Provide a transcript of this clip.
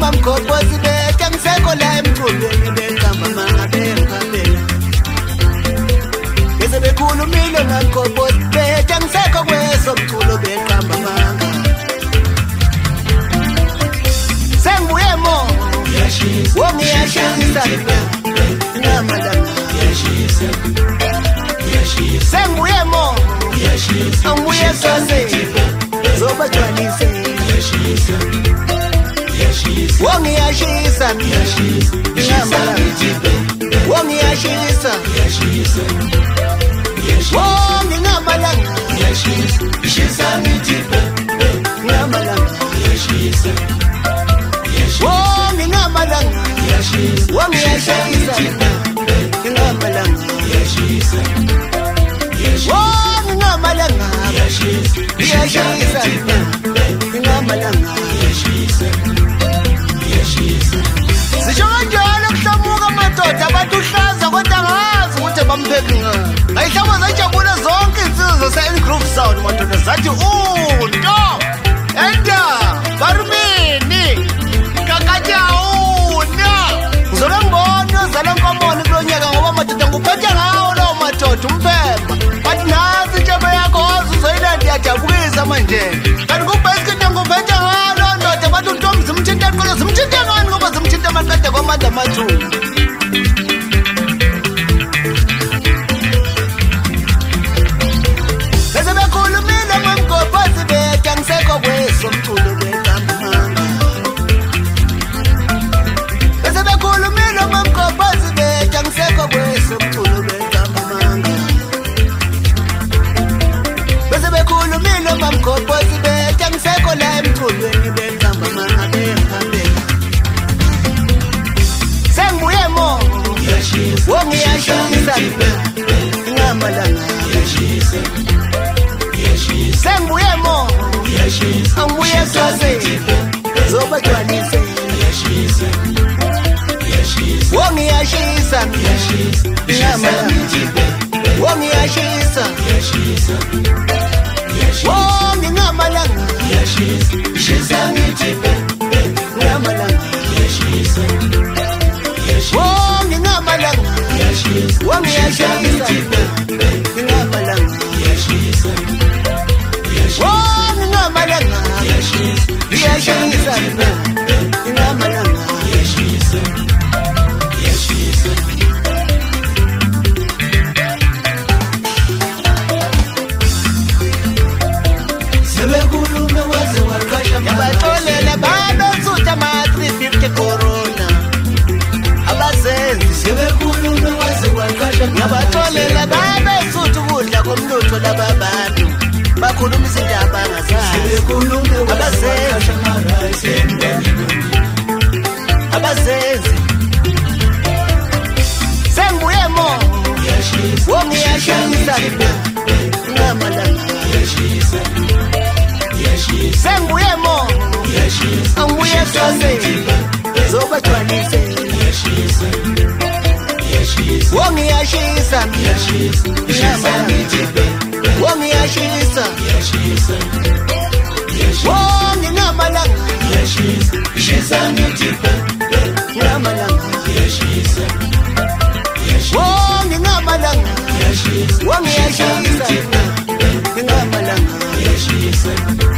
mamgobhozi bethu angisekho la emculweni beqamba mangabephambela bese bekhulumile mamgobhozi bethu angisekho kwezomculo beqamba manga sengibuye mo wongiyashisa namalanga sengibuye mo angibuye sase zobajwalise wongiyashisa wongiyashisa wongingamalanga ngamalanga wongingamalanga wongiyashisa ngamalanga wongingamalanga yashisa ngamalanga sisho kanjalo kuhlamuka amadoda abantu uhlaza kodwa angazi ukuthi bamphephi ngani ayihlabo zajabula zonke insizwe se-Groove Sound madoda zathi nto enda barumini kakanyawuna ngizole ngibona uzala nkomoni kulo nyaka ngoba madoda nguphethe ngawo lawo madoda umphemba bathi nazi intshebe yakho wazi uzoyilandi yajabulisa manje kanti kubhayisikidi nguphethe ngalo ndoda bathi untombi zimthinta qolo zimthinta ngani ngoba zimthinta amaqeda kwamandla amathulu bese bekhulumile mamgobhozi bethu angisekho kwezomculo beqamba manga bese bekhulumile mamgobhozi bethu angisekho kwezomculo beqamba manga bese bekhulumile mamgobhozi bethu angisekho la emculweni beqamba manga bephambela sengibuye mo wongiyashisa ngamalanga sengibuye mo angibuye sase zobajwalise wongiyashisa ngamalanga wongiyashisa wongingamalanga ngamalanga wongingamalanga wongiyashisa ngamalanga wongingamalanga yashisa ngamalanga sebekhulume waze waqasha yabatholela banosutha ama-350 corona abazenzi sebekhulume waze waqasha yabatholela banosutha ukudla komnotho lababantu bakhuluma izindaba angazazi sebekhulume waze waqasha abazenzi sengibuye mo wongiyashisa ngamalanga sengibuye mo angibuye sase zobajwalise wongiyashisa wongiyashisa wongingamalanga ngamalanga wongingamalanga wongiyashisa ngamalanga